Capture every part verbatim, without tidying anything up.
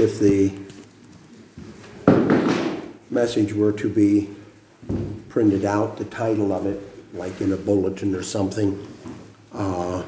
if the message were to be printed out, the title of it, like in a bulletin or something, uh,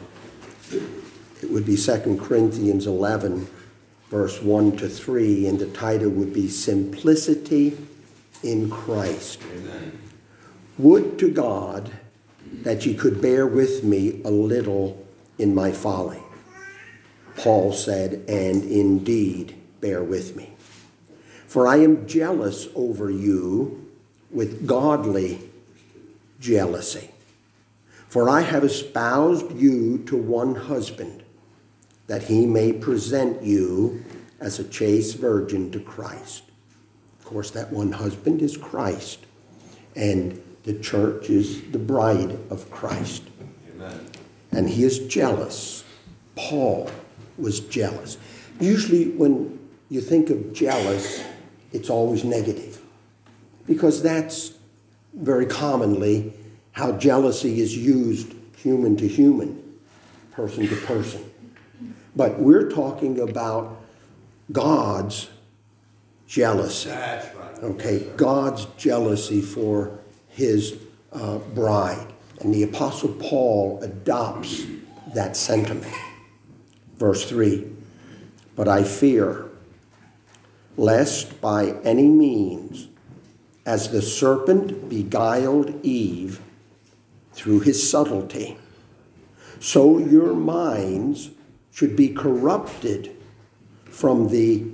it would be Second Corinthians eleven, verse one to three, and the title would be Simplicity in Christ. Amen. Would to God that ye could bear with me a little in my folly. Paul said, and indeed bear with me. For I am jealous over you with godly jealousy. For I have espoused you to one husband, that he may present you as a chaste virgin to Christ. Of course, that one husband is Christ, and the church is the bride of Christ. Amen. And he is jealous. Paul was jealous. Usually when you think of jealous, it's always negative, because that's very commonly how jealousy is used human to human, person to person. But we're talking about God's jealousy. That's right. Okay, God's jealousy for his uh, bride. And the Apostle Paul adopts that sentiment. Verse three, but I fear, lest by any means, as the serpent beguiled Eve through his subtlety, so your minds should be corrupted from the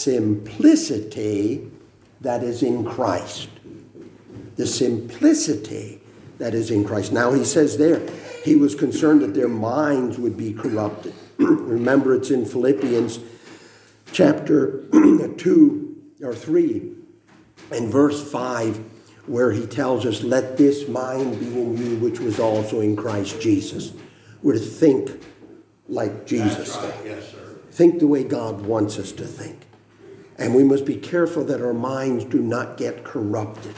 simplicity that is in Christ. The simplicity that is in Christ. Now he says there, he was concerned that their minds would be corrupted. Remember, it's in Philippians chapter two or three and verse five, where he tells us, let this mind be in you, which was also in Christ Jesus. We're to think like Jesus. That's right. Yes, sir. Think the way God wants us to think. And we must be careful that our minds do not get corrupted.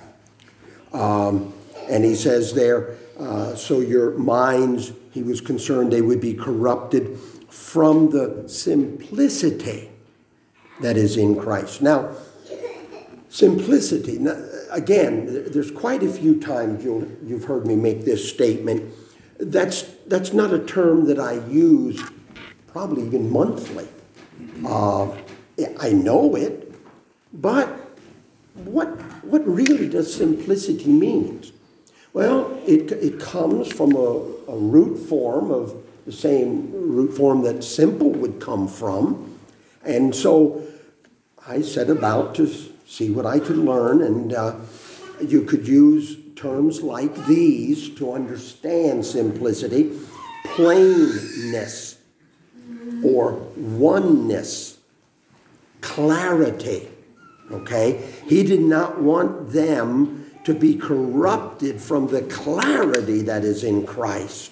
Um, and he says there, uh, so your minds, he was concerned they would be corrupted from the simplicity that is in Christ. Now, simplicity. Now, again, there's quite a few times you'll, you've heard me make this statement. That's, that's not a term that I use probably even monthly. Uh, I know it, but what, what really does simplicity mean? Well, it, it comes from a, a root form of the same root form that simple would come from. And so I set about to see what I could learn, and uh, you could use terms like these to understand simplicity: plainness, or oneness, clarity. Okay? He did not want them to be corrupted from the clarity that is in Christ.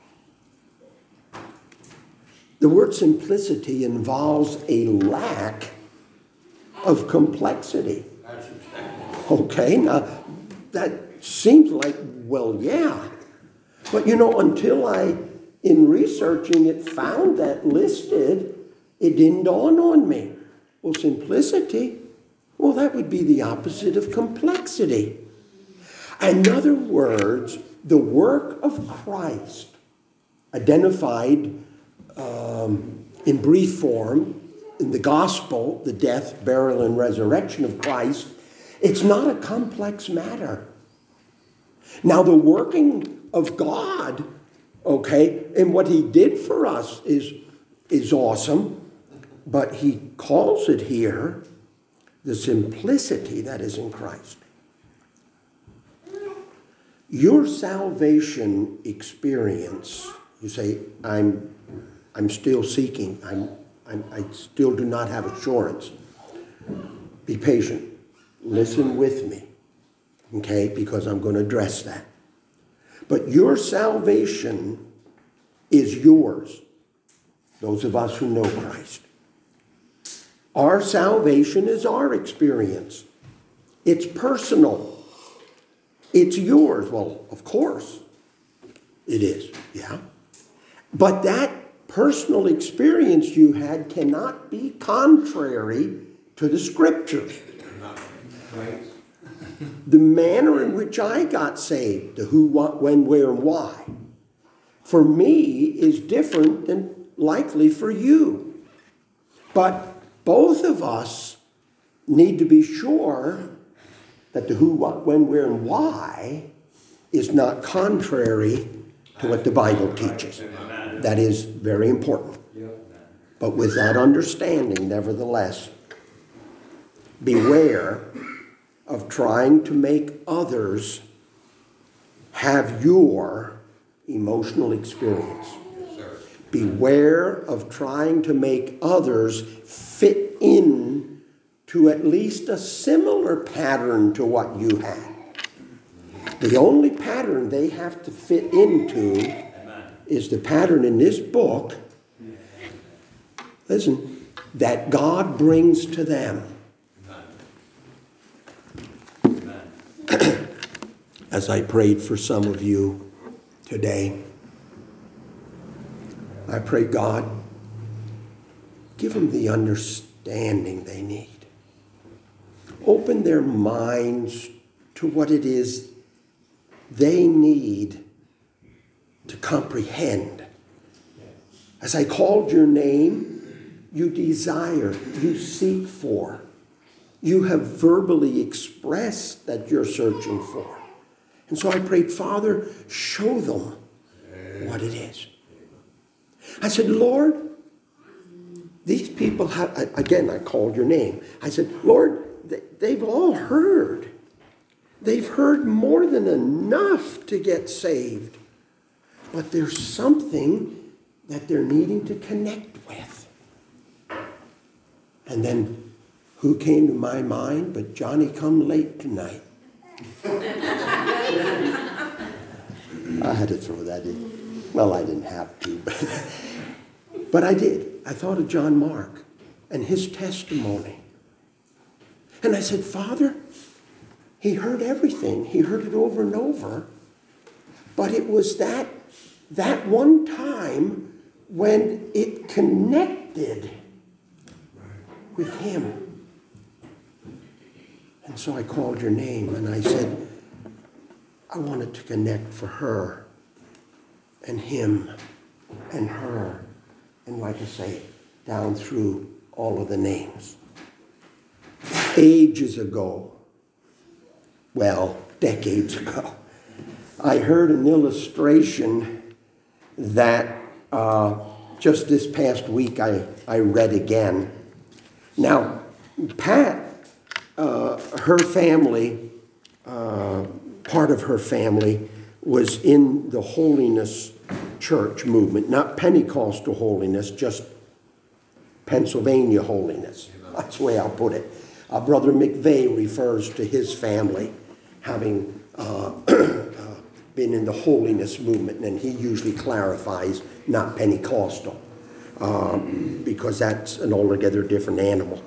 The word simplicity involves a lack of complexity. Okay, now that seems like, well, yeah. But you know, until I, in researching it, found that listed, it didn't dawn on me. Well, simplicity, well, that would be the opposite of complexity. In other words, the work of Christ, identified um, in brief form in the gospel, the death, burial, and resurrection of Christ, it's not a complex matter. Now, the working of God, okay, and what he did for us is, is awesome, but he calls it here the simplicity that is in Christ. Your salvation experience, you say, I'm I'm still seeking. I'm, I'm I still do not have assurance. Be patient. Listen with me, okay, because I'm going to address that. But your salvation is yours, those of us who know Christ. Our salvation is our experience. It's personal. It's yours. Well, of course it is, yeah. But that personal experience you had cannot be contrary to the Scriptures. Right. The manner in which I got saved, the who, what, when, where, and why, for me is different than likely for you. But both of us need to be sure that the who, what, when, where, and why is not contrary to what the Bible teaches. That is very important. But with that understanding, nevertheless, beware of trying to make others have your emotional experience. Beware of trying to make others fit in to at least a similar pattern to what you had. The only pattern they have to fit into is the pattern in this book, listen, that God brings to them. As I prayed for some of you today, I pray, God, give them the understanding they need. Open their minds to what it is they need to comprehend. As I called your name, you desire, you seek for. You have verbally expressed that you're searching for. And so I prayed, Father, show them what it is. I said, Lord, these people have, again, I called your name. I said, Lord, they've all heard. They've heard more than enough to get saved. But there's something that they're needing to connect with. And then who came to my mind but Johnny come late tonight? I had to throw that in. Well, I didn't have to, but, but I did. I thought of John Mark and his testimony. And I said, Father, he heard everything. He heard it over and over. But it was that, that one time when it connected with him. And so I called your name and I said, I wanted to connect for her and him and her. And like I say, down through all of the names. Ages ago, well, decades ago, I heard an illustration that uh, just this past week I, I read again. Now, Pat, uh, her family, uh, part of her family was in the holiness church movement, not Pentecostal holiness, just Pennsylvania holiness. That's the way I'll put it. Uh, Brother McVeigh refers to his family having uh, been in the holiness movement, and he usually clarifies not Pentecostal, um, because that's an altogether different animal.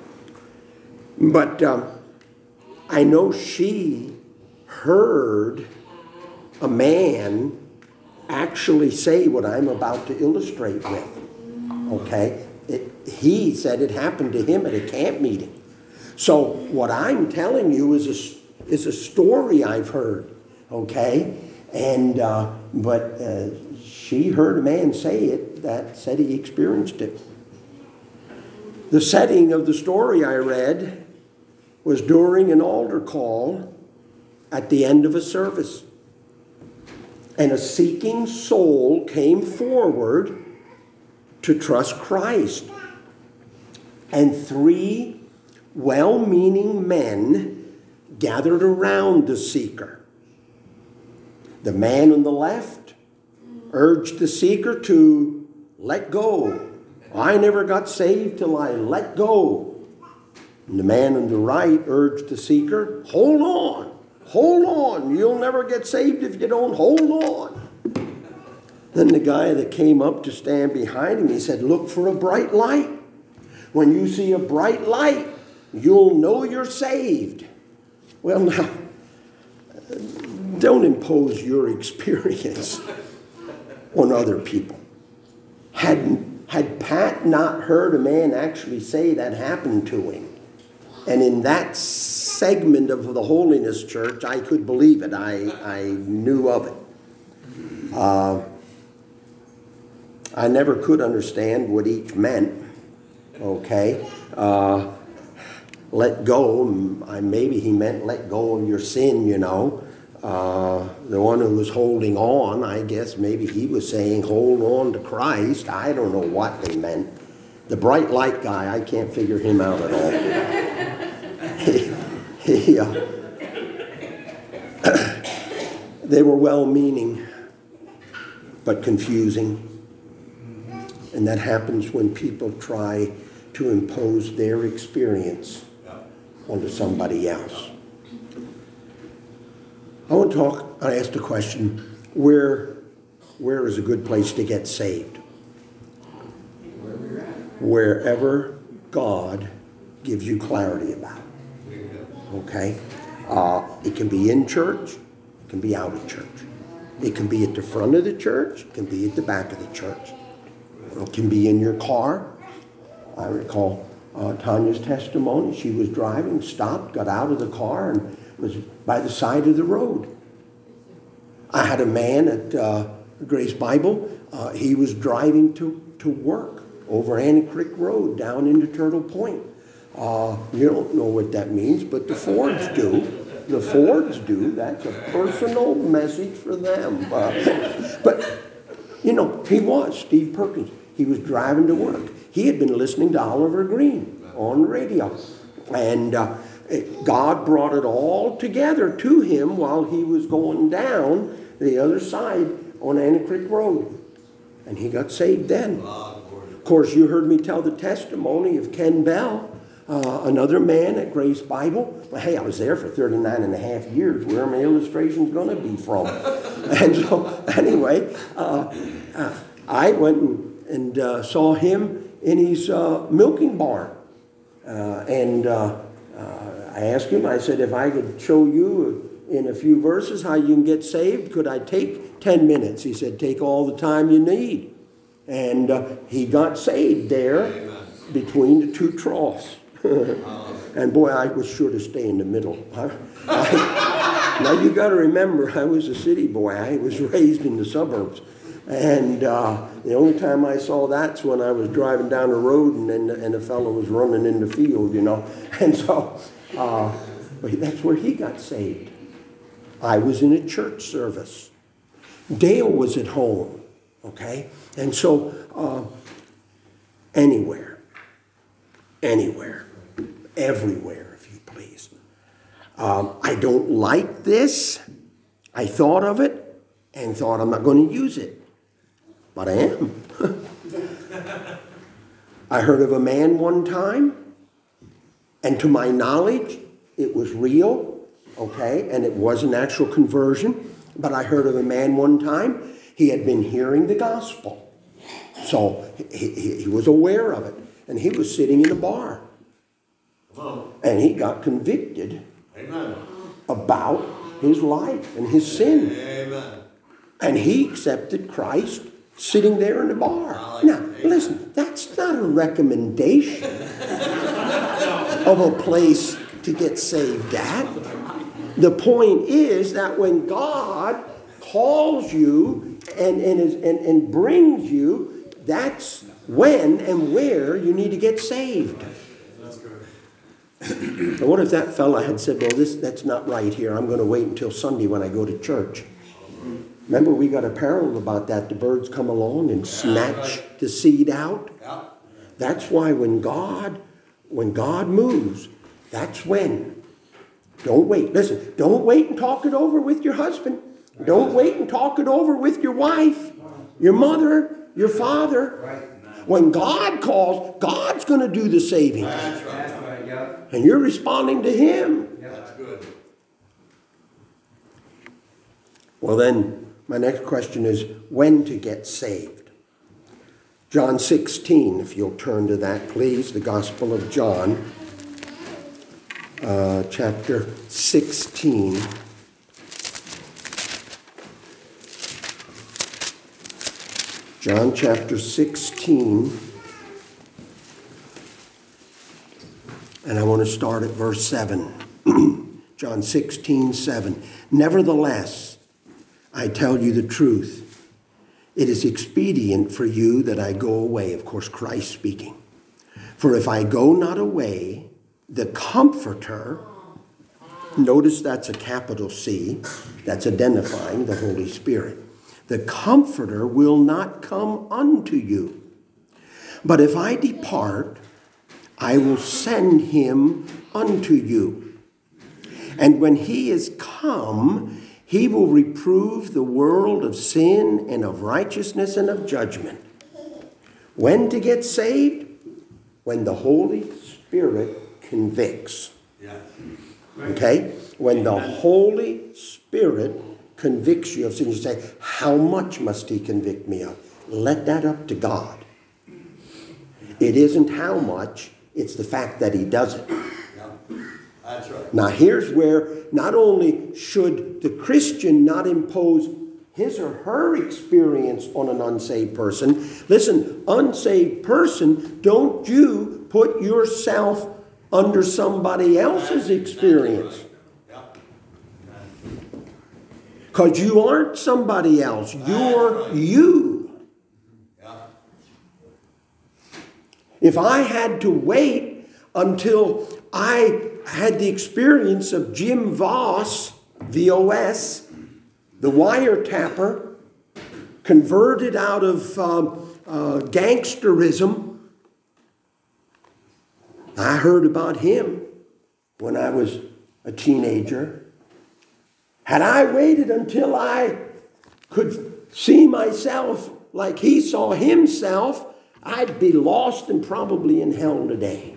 But um, I know she heard a man actually say what I'm about to illustrate with. Okay? It, he said it happened to him at a camp meeting. So what I'm telling you is a, is a story I've heard. Okay? And, uh, but uh, she heard a man say it that said he experienced it. The setting of the story I read was during an altar call at the end of a service. And a seeking soul came forward to trust Christ. And three well-meaning men gathered around the seeker. The man on the left urged the seeker to let go. I never got saved till I let go. And the man on the right urged the seeker, hold on, hold on. You'll never get saved if you don't hold on. Then the guy that came up to stand behind him, he said, look for a bright light. When you see a bright light, you'll know you're saved. Well, now, don't impose your experience on other people. Had had Pat not heard a man actually say that happened to him, and in that segment of the Holiness Church, I could believe it. I, I knew of it. Uh, I never could understand what each meant, okay? Uh, let go, I, maybe he meant let go of your sin, you know. Uh, the one who was holding on, I guess maybe he was saying hold on to Christ. I don't know what they meant. The bright light guy, I can't figure him out at all. he, he, uh, they were well-meaning, but confusing. And that happens when people try to impose their experience onto somebody else. I want to talk, I asked a question, where, where is a good place to get saved? Wherever God gives you clarity about. Okay? Uh, it can be in church, it can be out of church. It can be at the front of the church, it can be at the back of the church. It can be in your car. I recall uh, Tanya's testimony. She was driving, stopped, got out of the car, and was by the side of the road. I had a man at uh, Grace Bible. Uh, he was driving to, to work over Annie Creek Road down into Turtle Point. Uh, you don't know what that means, but the Fords do. The Fords do. That's a personal message for them. Uh, but, you know, he was, Steve Perkins. He was driving to work. He had been listening to Oliver Green on radio. And uh, God brought it all together to him while he was going down the other side on Annie Creek Road. And he got saved then. Of course, you heard me tell the testimony of Ken Bell, uh, another man at Grace Bible. Well, hey, I was there for thirty-nine and a half years. Where are my illustrations going to be from? And so, anyway, uh, uh, I went and and uh, saw him in his uh, milking barn. Uh, and uh, uh, I asked him, I said, if I could show you in a few verses how you can get saved, could I take ten minutes? He said, take all the time you need. And uh, he got saved there between the two troughs. And boy, I was sure to stay in the middle. I, I, now you got to remember, I was a city boy. I was raised in the suburbs. And uh, the only time I saw that's when I was driving down the road and and, and a fellow was running in the field, you know. And so, uh, but that's where he got saved. I was in a church service. Dale was at home, okay? And so, uh, anywhere, anywhere, everywhere, if you please. Um, I don't like this. I thought of it and thought I'm not going to use it. But I am. I heard of a man one time, and to my knowledge, it was real, okay, and it was an actual conversion. But I heard of a man one time, he had been hearing the gospel. So he, he, he was aware of it, and he was sitting in a bar. And he got convicted Amen. About his life and his sin. Amen. And he accepted Christ sitting there in the bar. Like now, it. Listen, that's not a recommendation of a place to get saved at. The point is that when God calls you and, and, is, and, and brings you, that's when and where you need to get saved. That's good. And what if that fella had said, well, this that's not right here. I'm going to wait until Sunday when I go to church. Remember, we got a parable about that. The birds come along and snatch the seed out. That's why when God, when God moves, that's when. Don't wait. Listen, don't wait and talk it over with your husband. Don't wait and talk it over with your wife, your mother, your father. When God calls, God's going to do the saving. That's right. That's right. Yep. And you're responding to Him. Yep. That's good. Well then, my next question is when to get saved. John sixteen, if you'll turn to that, please. The Gospel of John, uh, chapter sixteen. John chapter sixteen. And I want to start at verse seven. John sixteen, seven. Nevertheless, I tell you the truth. It is expedient for you that I go away. Of course, Christ speaking. For if I go not away, the Comforter, notice that's a capital C, that's identifying the Holy Spirit. The Comforter will not come unto you. But if I depart, I will send him unto you. And when he is come, he will reprove the world of sin and of righteousness and of judgment. When to get saved? When the Holy Spirit convicts. Yeah. Okay? When the Holy Spirit convicts you of sin, you say, how much must he convict me of? Let that up to God. It isn't how much, it's the fact that he does it. Yeah. That's right. Now here's where not only should the Christian not impose his or her experience on an unsaved person. Listen, unsaved person, don't you put yourself under somebody else's experience. Because you aren't somebody else. You're you. If I had to wait until I had the experience of Jim Voss, V O S, the wiretapper, converted out of um, uh, gangsterism. I heard about him when I was a teenager. Had I waited until I could see myself like he saw himself, I'd be lost and probably in hell today.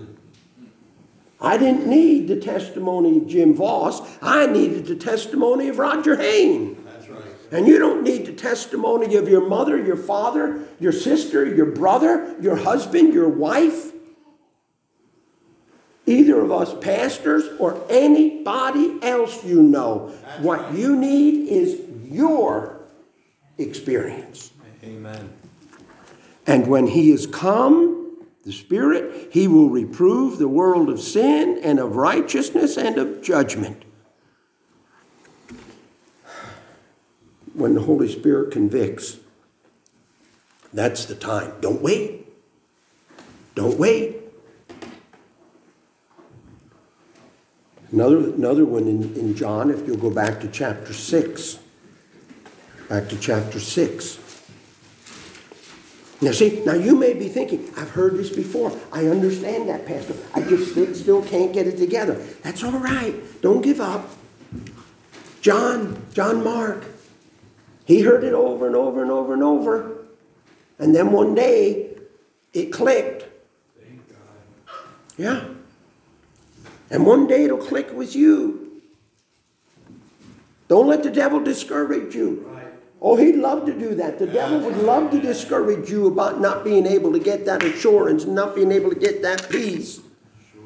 I didn't need the testimony of Jim Voss. I needed the testimony of Roger Hayne. That's right. And you don't need the testimony of your mother, your father, your sister, your brother, your husband, your wife. Either of us pastors or anybody else you know. That's what right. you need is your experience. Amen. And when he is come, the Spirit, he will reprove the world of sin and of righteousness and of judgment. When the Holy Spirit convicts, that's the time. Don't wait. Don't wait. Another, another one in, in John, if you'll go back to chapter six. Back to chapter six. Now see, now you may be thinking, I've heard this before. I understand that, Pastor. I just still, still can't get it together. That's all right. Don't give up. John, John Mark, he heard it over and over and over and over. And then one day, it clicked. Thank God. Yeah. And one day it'll click with you. Don't let the devil discourage you. Right. Oh, he'd love to do that. The devil would love to discourage you about not being able to get that assurance, not being able to get that peace. Sure.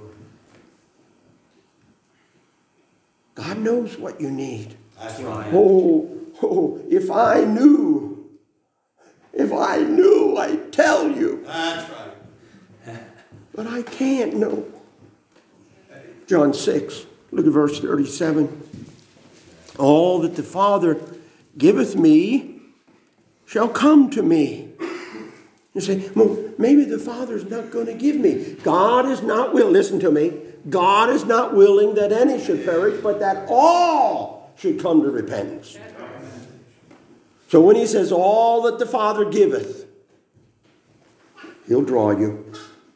God knows what you need. That's right. Oh, oh, if I knew, if I knew, I'd tell you. That's right. But I can't know. John six, look at verse thirty-seven. All that the Father giveth me shall come to me. You say, well, maybe the Father's not going to give me. God is not willing, listen to me, God is not willing that any should perish, but that all should come to repentance. So when he says all that the Father giveth, he'll draw you.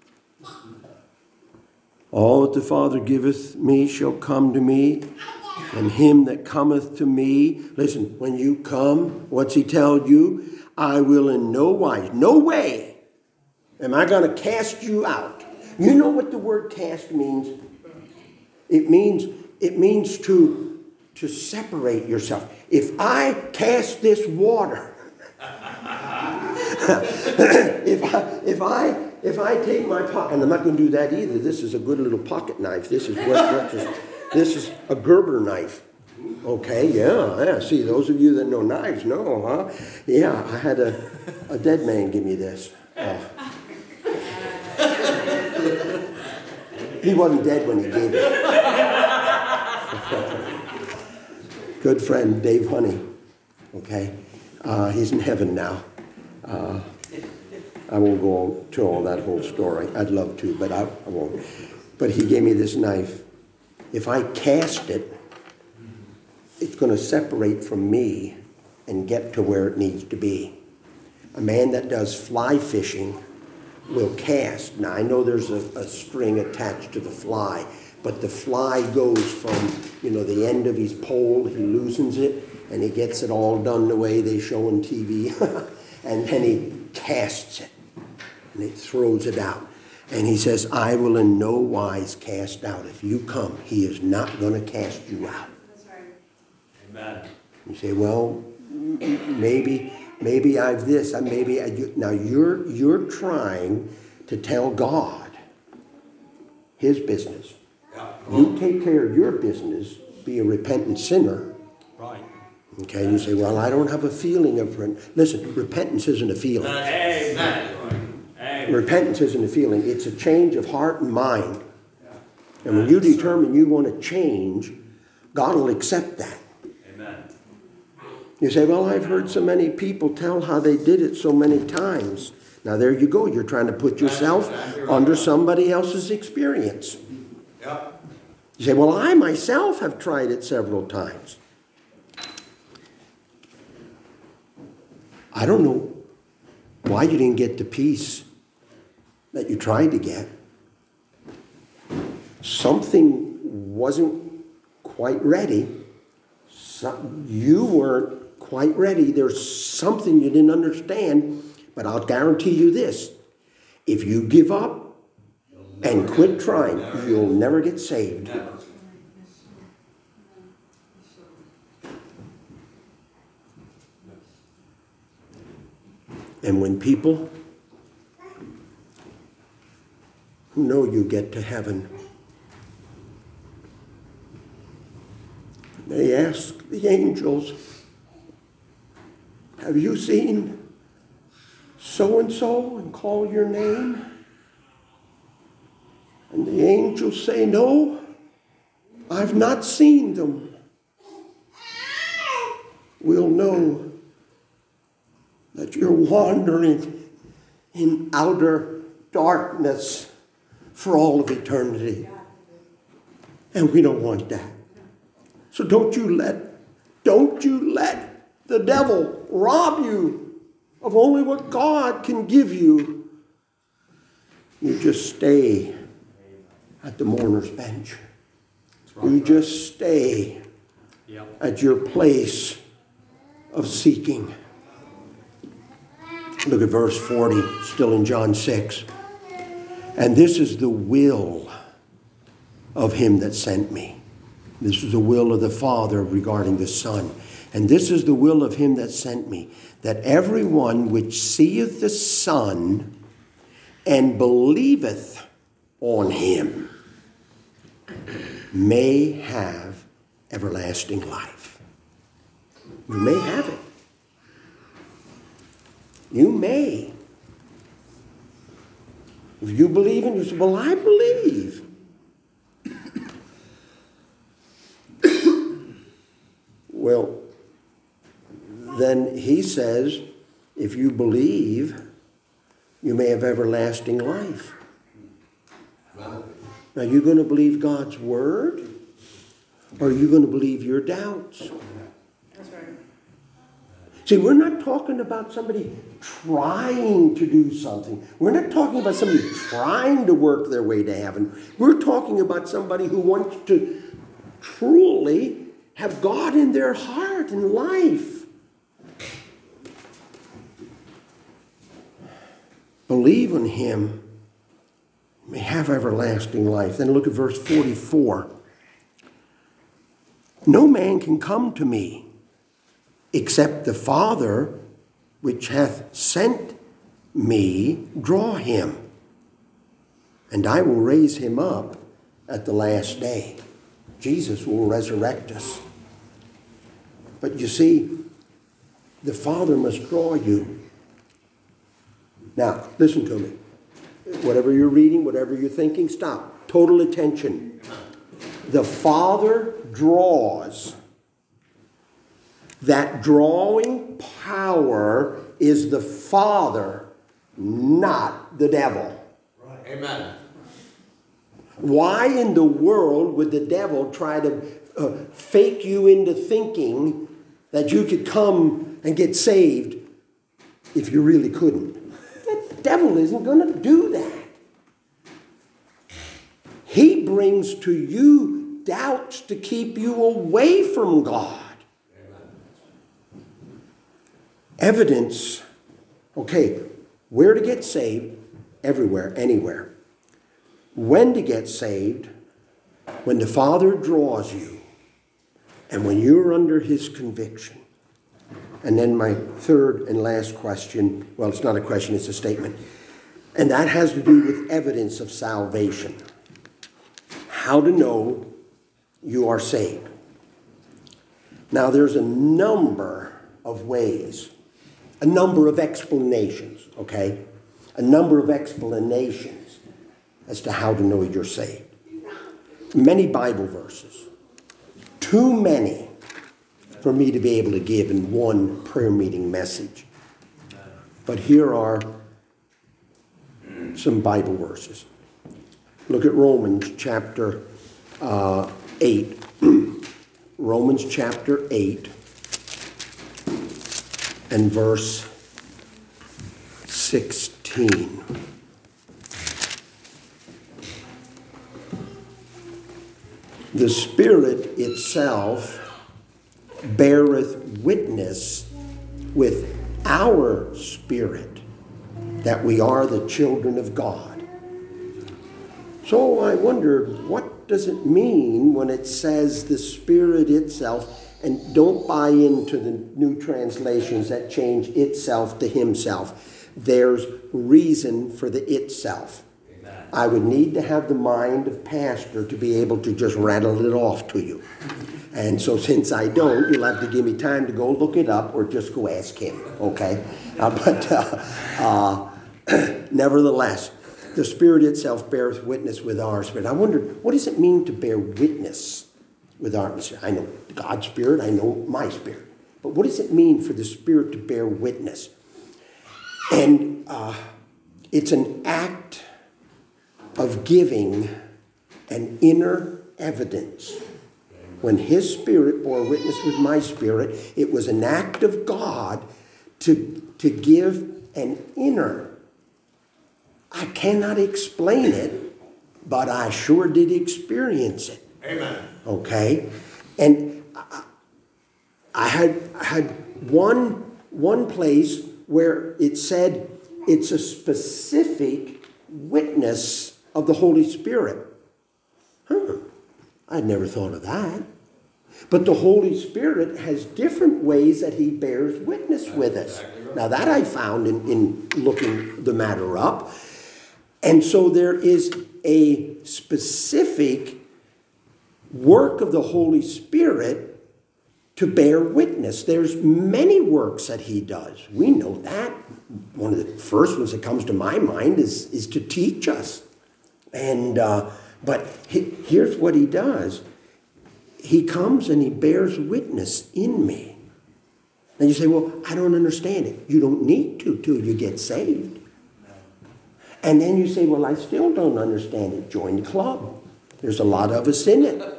All that the Father giveth me shall come to me, and him that cometh to me, listen, when you come, what's he tell you? I will in no wise, no way am I going to cast you out. You know what the word cast means? It means, it means to, to separate yourself. If I cast this water, if I, if I, if I take my pocket, and I'm not going to do that either. This is a good little pocket knife. This is what, what is, this is a Gerber knife. Okay, yeah, yeah. See, those of you that know knives know, huh? Yeah, I had a, a dead man give me this. Uh, he wasn't dead when he gave it. Good friend, Dave Honey. Okay, uh, he's in heaven now. Uh, I won't go to all that whole story. I'd love to, but I, I won't. But he gave me this knife. If I cast it, it's going to separate from me and get to where it needs to be. A man that does fly fishing will cast. Now, I know there's a, a string attached to the fly, but the fly goes from, you know, the end of his pole, he loosens it, and he gets it all done the way they show on T V, and then he casts it, and he throws it out. And he says, I will in no wise cast out. If you come, he is not going to cast you out. Amen. You say, well, maybe, maybe I've this, I maybe I, you, now you're you're trying to tell God his business. Yeah. You take care of your business, be a repentant sinner. Right. Okay, you say, well, I don't have a feeling of rent. Listen, repentance isn't a feeling. Amen. Amen. Repentance isn't a feeling. It's a change of heart and mind. And when you determine you want to change, God will accept that. Amen. You say, well, I've heard so many people tell how they did it so many times. Now, there you go. You're trying to put yourself under somebody else's experience. Yeah. You say, well, I myself have tried it several times. I don't know why you didn't get the peace that you tried to get. Something wasn't quite ready. Some, you weren't quite ready. There's something you didn't understand. But I'll guarantee you this. If you give up and quit trying, you'll never get saved. Never. And when people who know you get to heaven, they ask the angels, have you seen so-and-so and call your name? And the angels say, no, I've not seen them. We'll know that you're wandering in outer darkness for all of eternity. And we don't want that. So don't you let, don't you let the devil rob you of only what God can give you. You just stay at the mourner's bench. You just stay Yep. at your place of seeking. Look at verse forty, still in John six. And this is the will of him that sent me. This is the will of the Father regarding the Son. And this is the will of him that sent me, that everyone which seeth the Son and believeth on him may have everlasting life. You may have it. You may. If you believe in, you say, well, I believe. Well, then he says, if you believe, you may have everlasting life. Well, Now, you going to believe God's word? Or are you going to believe your doubts? That's right. See, we're not talking about somebody trying to do something. We're not talking about somebody trying to work their way to heaven. We're talking about somebody who wants to truly have God in their heart and life. Believe in him, may have everlasting life. Then look at verse forty-four. No man can come to me except the Father which hath sent me draw him, and I will raise him up at the last day. Jesus will resurrect us. But you see, the Father must draw you. Now, listen to me. Whatever you're reading, whatever you're thinking, stop. Total attention. The Father draws. That drawing power is the Father, not the devil. Right. Amen. Why in the world would the devil try to uh, fake you into thinking that you could come and get saved if you really couldn't? The devil isn't going to do that. He brings to you doubts to keep you away from God. Evidence, okay, where to get saved? Everywhere, anywhere. When to get saved? When the Father draws you and when you're under His conviction. And then my third and last question, well, it's not a question, it's a statement. And that has to do with evidence of salvation. How to know you are saved. Now, there's a number of ways, a number of explanations, okay? A number of explanations as to how to know you're saved. Many Bible verses. Too many for me to be able to give in one prayer meeting message. But here are some Bible verses. Look at Romans chapter uh, eight. Romans chapter eight and verse sixteen. The Spirit itself beareth witness with our spirit that we are the children of God. So I wondered, what does it mean when it says the Spirit itself? And don't buy into the new translations that change itself to himself. There's reason for the itself. Amen. I would need to have the mind of pastor to be able to just rattle it off to you. And so since I don't, you'll have to give me time to go look it up or just go ask him, okay? Uh, but uh, uh, nevertheless, the Spirit itself bears witness with our spirit. I wondered, what does it mean to bear witness with our spirit? I know God's Spirit, I know my spirit. But what does it mean for the Spirit to bear witness? And uh, it's an act of giving an inner evidence. When His Spirit bore witness with my spirit, it was an act of God to, to give an inner. I cannot explain it, but I sure did experience it. Amen. Okay? And I, I had I had one, one place where it said it's a specific witness of the Holy Spirit. Huh. I'd never thought of that. But the Holy Spirit has different ways that He bears witness with us. Now that I found in, in looking the matter up. And so there is a specific work of the Holy Spirit to bear witness. There's many works that He does. We know that. One of the first ones that comes to my mind is, is to teach us. And uh, but he, here's what He does. He comes and He bears witness in me. And you say, well, I don't understand it. You don't need to till you get saved. And then you say, well, I still don't understand it. Join the club. There's a lot of us in it.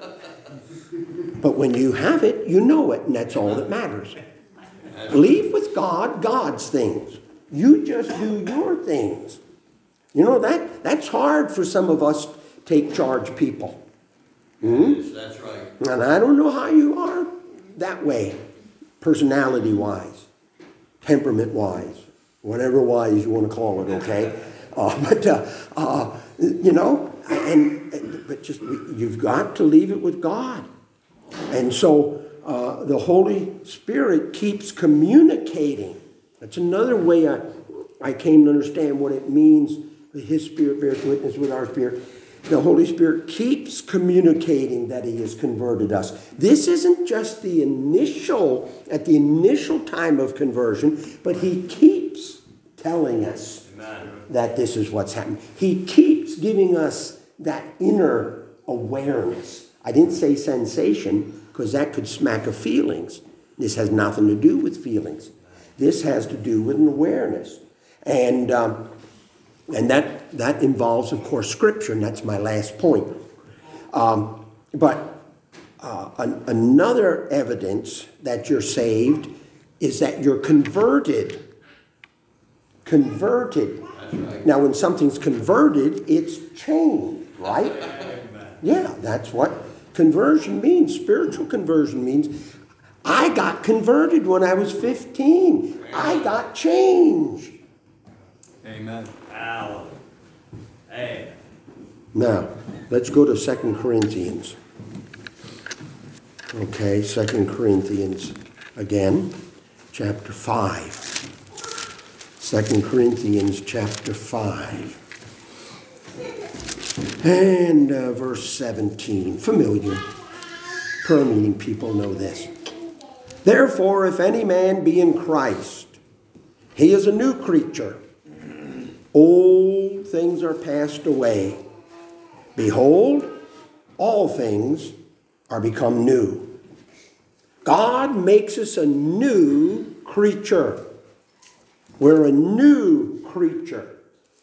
But when you have it, you know it, and that's all that matters. Leave with God God's things. You just do your things. You know, that that's hard for some of us take charge people. Hmm? Yes, that's right. And I don't know how you are that way, personality-wise, temperament-wise, whatever wise you want to call it, okay? Uh, but, uh, uh, you know, and, and but just you've got to leave it with God. And so uh, the Holy Spirit keeps communicating. That's another way I, I came to understand what it means. His Spirit bears witness with our spirit. The Holy Spirit keeps communicating that he has converted us. This isn't just the initial, at the initial time of conversion, but he keeps telling us Amen. that this is what's happening. He keeps giving us that inner awareness. I didn't say sensation because that could smack of feelings. This has nothing to do with feelings. This has to do with an awareness. And um, and that, that involves, of course, Scripture, and that's my last point. Um, but uh, an, another evidence that you're saved is that you're converted. Converted. That's right. Now, when something's converted, it's changed, right? Yeah, that's what conversion means. Spiritual conversion means I got converted when I was fifteen. I got changed. Amen. Hallelujah. Amen. Now, let's go to Second Corinthians. Okay, Second Corinthians again, chapter five. Second Corinthians chapter five. And uh, verse seventeen. Familiar. Prayer meeting people know this. Therefore, if any man be in Christ, he is a new creature. Old things are passed away. Behold, all things are become new. God makes us a new creature. We're a new creature.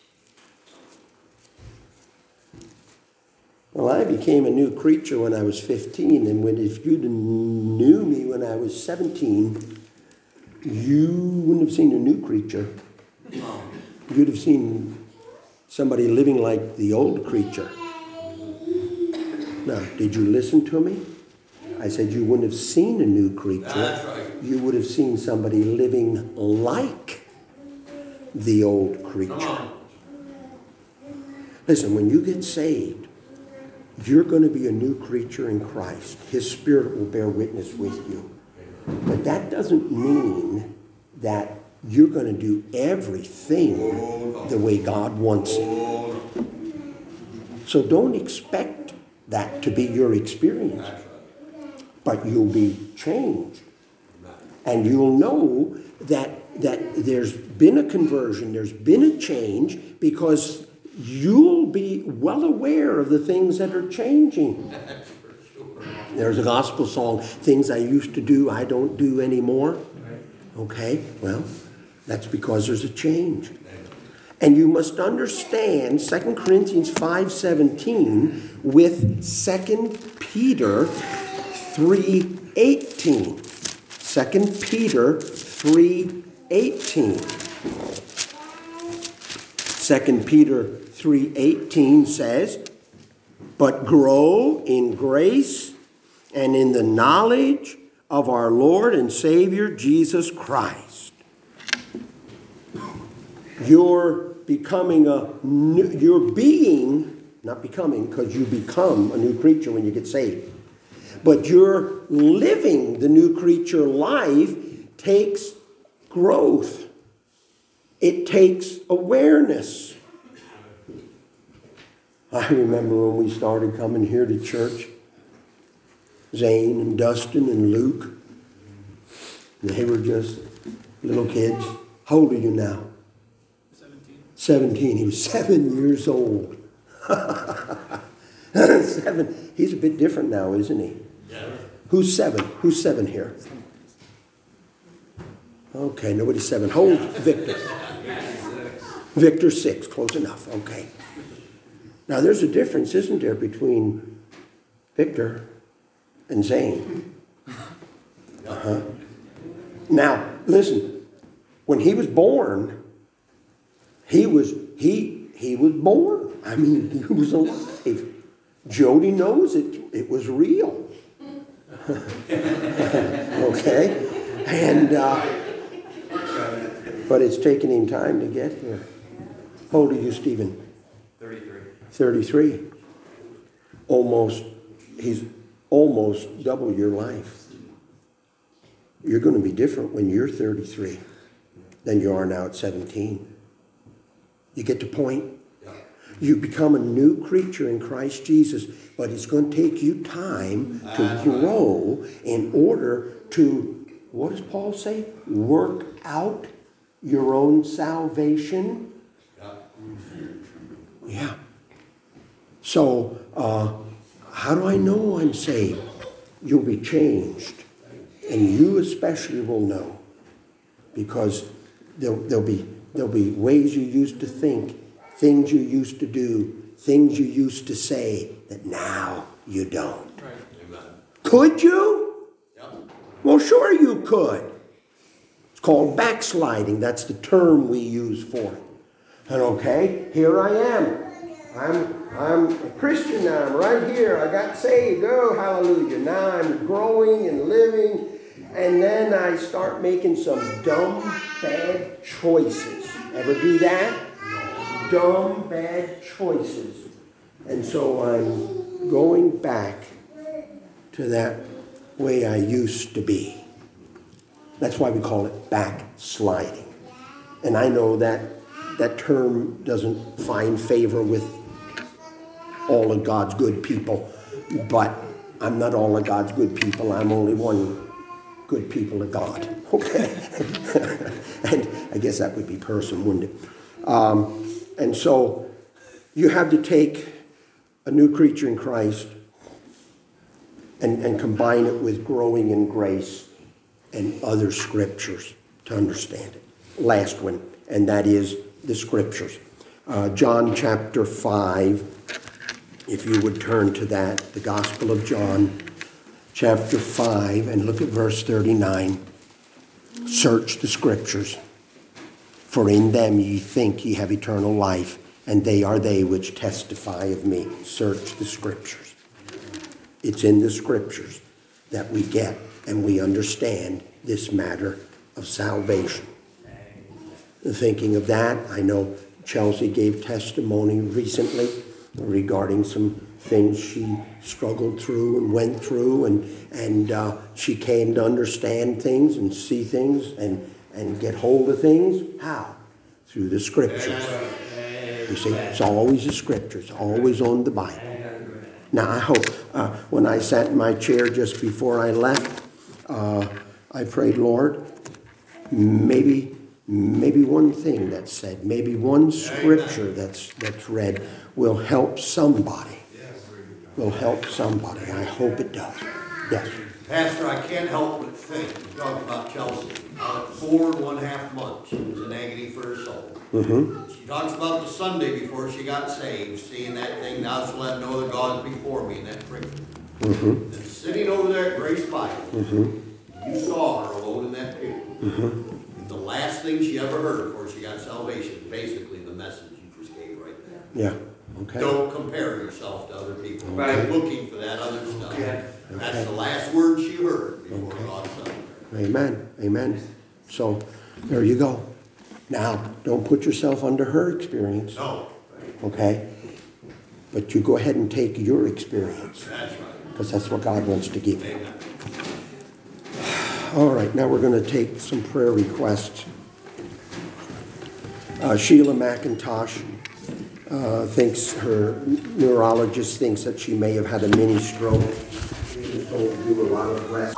Well, I became a new creature when I was fifteen, and when, if you knew me when I was seventeen, you wouldn't have seen a new creature. You'd have seen somebody living like the old creature. Now, did you listen to me? I said you wouldn't have seen a new creature. That's right. You would have seen somebody living like the old creature. Come on. Listen, when you get saved, you're going to be a new creature in Christ. His Spirit will bear witness with you. But that doesn't mean that you're going to do everything the way God wants it. So don't expect that to be your experience. That's right. But you'll be changed. And you'll know that, that there's been a conversion, there's been a change, because you'll be well aware of the things that are changing. That's for sure. There's a gospel song, things I used to do, I don't do anymore. Okay, well, that's because there's a change. And you must understand Second Corinthians five seventeen with Second Peter three eighteen. Second Peter three eighteen. Second Peter three eighteen says, but grow in grace and in the knowledge of our Lord and Savior Jesus Christ. You're becoming a new, you're being, not becoming, because you become a new creature when you get saved. But you're living the new creature life takes growth. It takes awareness. I remember when we started coming here to church, Zane and Dustin and Luke, they were just little kids. How old are you now? seventeen. seventeen. He was seven years old. Seven. He's a bit different now, isn't he? Yeah. Who's seven? Who's seven here? Okay, nobody's seven. How old? Victor. Victor six. Close enough. Okay. Now there's a difference, isn't there, between Victor and Zane? Uh-huh. Now, listen. When he was born, he was he he was born. I mean, he was alive. Jody knows it. It was real. Okay? And, uh, but it's taken him time to get here. How old are you, Stephen? thirty-three. thirty-three. Almost, he's almost double your life. You're going to be different when you're thirty-three than you are now at seventeen. You get the point? Yeah. You become a new creature in Christ Jesus, but it's going to take you time to That's grow in order to, what does Paul say? Work out your own salvation. Yeah. So, uh, how do I know I'm saved? You'll be changed. And you especially will know. Because there'll, there'll be, there'll be ways you used to think, things you used to do, things you used to say that now you don't. Right. Amen. Could you? Yep. Well, sure you could. It's called backsliding. That's the term we use for it. And okay, here I am. I'm I'm a Christian now. I'm right here. I got saved. Oh, hallelujah. Now I'm growing and living. And then I start making some dumb, bad choices. Ever do that? Dumb, bad choices. And so I'm going back to that way I used to be. That's why we call it backsliding. And I know that that term doesn't find favor with all of God's good people, but I'm not all of God's good people. I'm only one good people of God. Okay? And I guess that would be person, wouldn't it? Um, and so you have to take a new creature in Christ and, and combine it with growing in grace and other scriptures to understand it. Last one, and that is the scriptures. Uh, John chapter five, if you would turn to that, the Gospel of John chapter five, and look at verse thirty-nine. Search the scriptures, for in them ye think ye have eternal life, and they are they which testify of me. Search the scriptures. It's in the scriptures that we get and we understand this matter of salvation. Thinking of that, I know Chelsea gave testimony recently regarding some things she struggled through and went through, and and uh, she came to understand things and see things and, and get hold of things. How? Through the scriptures. You see, it's always the scriptures, always on the Bible. Now, I hope, uh, when I sat in my chair just before I left, uh, I prayed, Lord, maybe maybe one thing that's said, maybe one scripture that's that's read will help somebody. Will help somebody. I hope it does. Yes. Pastor, I can't help but think, you talk about Chelsea, uh, four and one half months, she was in agony for her soul. Mm-hmm. She talks about the Sunday before she got saved, seeing that thing, thou shalt have no other gods before me, in that preacher. Mm-hmm. And sitting over there at Grace Bible, Mm-hmm. you saw her alone in that pew. Mm-hmm. The last thing she ever heard before she got salvation, basically the message you just gave right there. Yeah. Okay. Don't compare yourself to other people. Right. Looking for that other stuff. Okay. That's the last word she heard before Okay. God sent her. Amen. Amen. So there you go. Now, don't put yourself under her experience. No, Okay? But you go ahead and take your experience, that's right. because that's what God wants to give you. Amen. All right, now we're going to take some prayer requests. Uh, Sheila McIntosh uh, thinks, her neurologist thinks that she may have had a mini stroke. She's going to do a lot of rest.